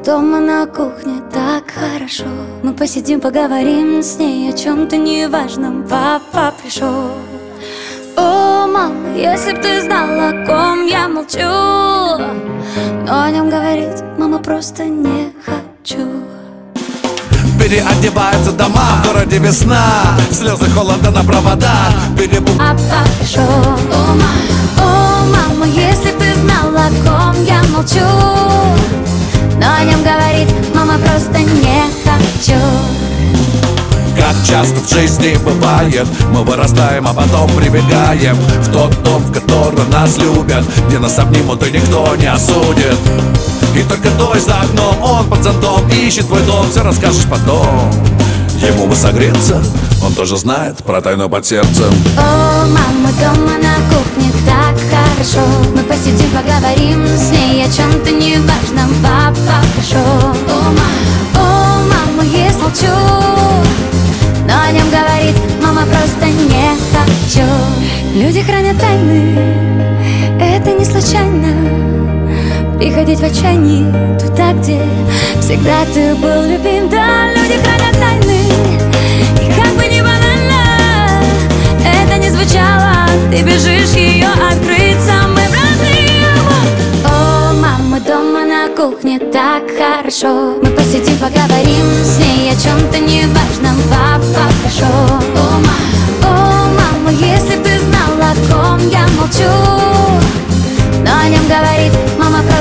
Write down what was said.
дома на кухне так хорошо. Мы посидим, поговорим с ней о чем-то неважном. Папа пришел. О, мама, если б ты знала, о ком я молчу, но о нем говорить, мама, просто не хочу. Переодеваются дома, в городе весна, слезы холода на проводах. Папа пришел. О, мама, если б ты знала, о ком я молчу, но о нем говорить, мама, просто не хочу. Как часто в жизни бывает, мы вырастаем, а потом прибегаем в тот дом, в котором нас любят, где нас обнимут и никто не осудит. И только дождь за окном, он под зонтом ищет твой дом, все расскажешь потом. Ему бы согреться, он тоже знает про тайну под сердцем. О, мама, дома на кухне так хорошо. Мы посидим, поговорим с ней о чем-то неважном. Папа пришел. О, мама, если молчу, но о нем говорить, мама, просто не хочу. Люди хранят тайны, это не случайно. Приходить в отчаянии туда, где всегда ты был любим. Да, люди хранят тайны, и как бы ни банально это не звучало, ты бежишь ее открыть самым родным. О, мама, дома на кухне так хорошо. Мы посидим, поговорим с ней о чем-то неважном. Папа пришел. О, мама, если б ты знала, о ком я молчу, но о нем говорить, мама,